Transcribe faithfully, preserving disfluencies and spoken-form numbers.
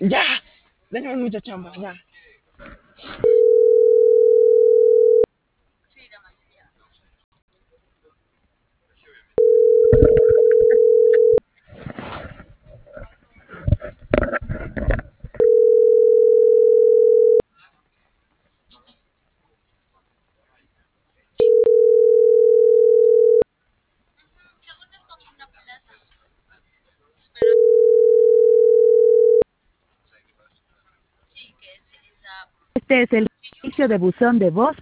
Ya, tenemos mucha chamba, ya. Este es el servicio de buzón de voz